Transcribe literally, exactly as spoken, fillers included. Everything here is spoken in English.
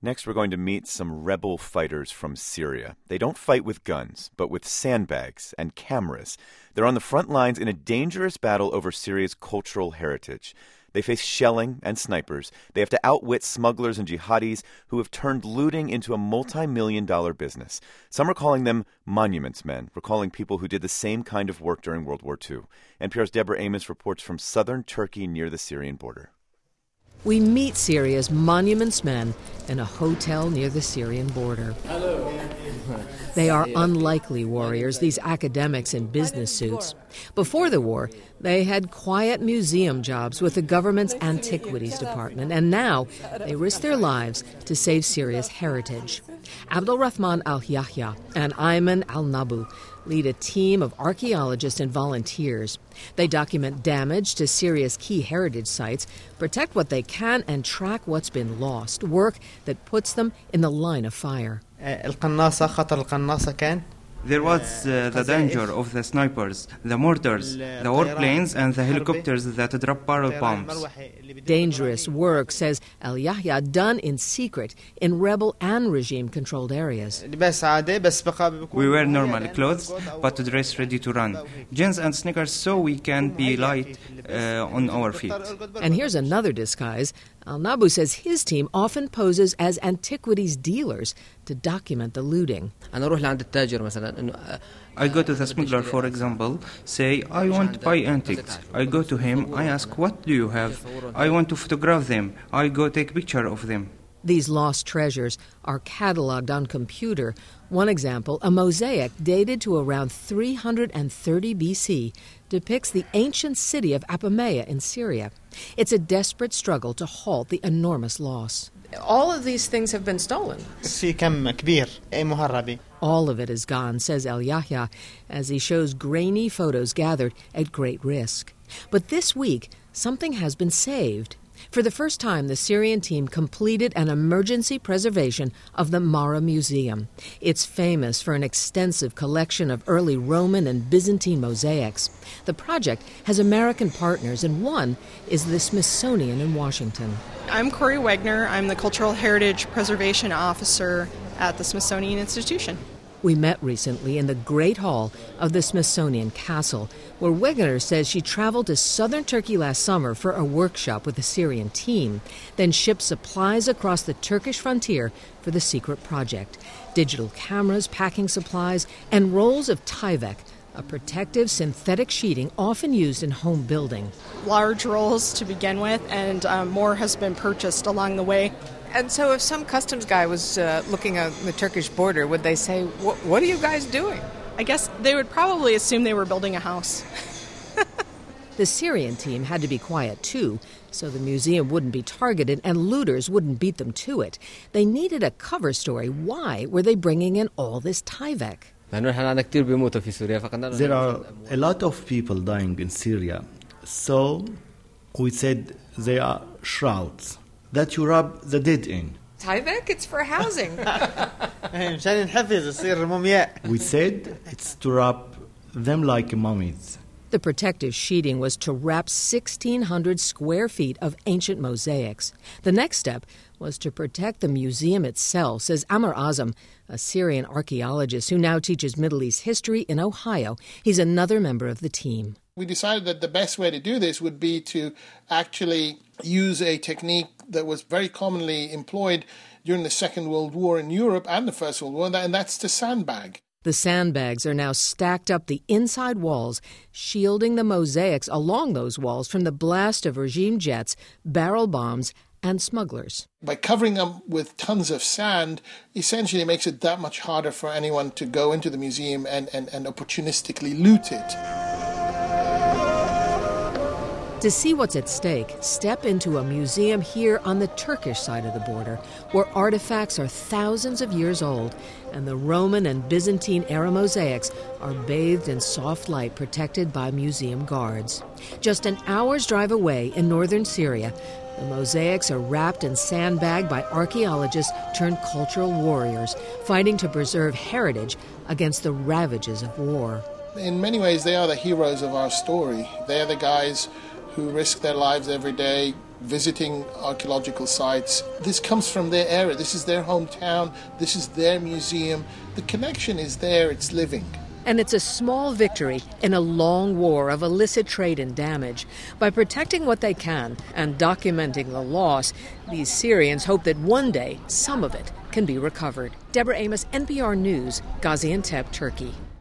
Next, we're going to meet some rebel fighters from Syria. They don't fight with guns, but with sandbags and cameras. They're on the front lines in a dangerous battle over Syria's cultural heritage. They face shelling and snipers. They have to outwit smugglers and jihadis who have turned looting into a multi-million dollar business. Some are calling them monuments men, recalling people who did the same kind of work during World War Two. N P R's Deborah Amos reports from southern Turkey near the Syrian border. We meet Syria's monuments men in a hotel near the Syrian border. Hello. They are unlikely warriors, these academics in business suits. Before the war, they had quiet museum jobs with the government's antiquities department, and now they risk their lives to save Syria's heritage. Abdulrahman al-Yahya and Ayman al-Nabu lead a team of archaeologists and volunteers. They document damage to Syria's key heritage sites, protect what they can, and track what's been lost, work that puts them in the line of fire. There was uh, the danger of the snipers, the mortars, the warplanes, and the helicopters that drop barrel bombs. Dangerous work, says Al-Yahya, done in secret in rebel and regime-controlled areas. We wear normal clothes, but dress ready to run. Jeans and sneakers so we can be light uh, on our feet. And here's another disguise. Al-Nabu says his team often poses as antiquities dealers to document the looting. I go to the smuggler, for example, say, I want to buy antiques. I go to him, I ask, what do you have? I want to photograph them. I go take picture of them. These lost treasures are cataloged on computer. One example, a mosaic dated to around three hundred thirty B C, depicts the ancient city of Apamea in Syria. It's a desperate struggle to halt the enormous loss. All of these things have been stolen. All of it is gone, says El-Yahya, as he shows grainy photos gathered at great risk. But this week, something has been saved. For the first time, the Syrian team completed an emergency preservation of the Mara Museum. It's famous for an extensive collection of early Roman and Byzantine mosaics. The project has American partners, and one is the Smithsonian in Washington. I'm Corey Wegner. I'm the Cultural Heritage Preservation Officer at the Smithsonian Institution. We met recently in the Great Hall of the Smithsonian Castle, where Wegener says she traveled to southern Turkey last summer for a workshop with the Syrian team, then shipped supplies across the Turkish frontier for the secret project. Digital cameras, packing supplies, and rolls of Tyvek, a protective synthetic sheeting often used in home building. Large rolls to begin with, and um, more has been purchased along the way. And so if some customs guy was uh, looking at the Turkish border, would they say, what are you guys doing? I guess they would probably assume they were building a house. The Syrian team had to be quiet, too, so the museum wouldn't be targeted and looters wouldn't beat them to it. They needed a cover story. Why were they bringing in all this Tyvek? There are a lot of people dying in Syria, so we said they are shrouds that you rub the dead in. Tyvek, it's for housing. We said it's to wrap them like mummies. The protective sheeting was to wrap sixteen hundred square feet of ancient mosaics. The next step was to protect the museum itself, says Amr Azam, a Syrian archaeologist who now teaches Middle East history in Ohio. He's another member of the team. We decided that the best way to do this would be to actually use a technique that was very commonly employed during the Second World War in Europe and the First World War, and that's to sandbag. The sandbags are now stacked up the inside walls, shielding the mosaics along those walls from the blast of regime jets, barrel bombs, and smugglers. By covering them with tons of sand, essentially makes it that much harder for anyone to go into the museum and, and, and opportunistically loot it. To see what's at stake, step into a museum here on the Turkish side of the border, where artifacts are thousands of years old, and the Roman and Byzantine-era mosaics are bathed in soft light protected by museum guards. Just an hour's drive away in northern Syria, the mosaics are wrapped and sandbagged by archaeologists turned cultural warriors, fighting to preserve heritage against the ravages of war. In many ways, they are the heroes of our story. They are the guys who risk their lives every day visiting archaeological sites. This comes from their area. This is their hometown. This is their museum. The connection is there. It's living. And it's a small victory in a long war of illicit trade and damage. By protecting what they can and documenting the loss, these Syrians hope that one day some of it can be recovered. Deborah Amos, N P R News, Gaziantep, Turkey.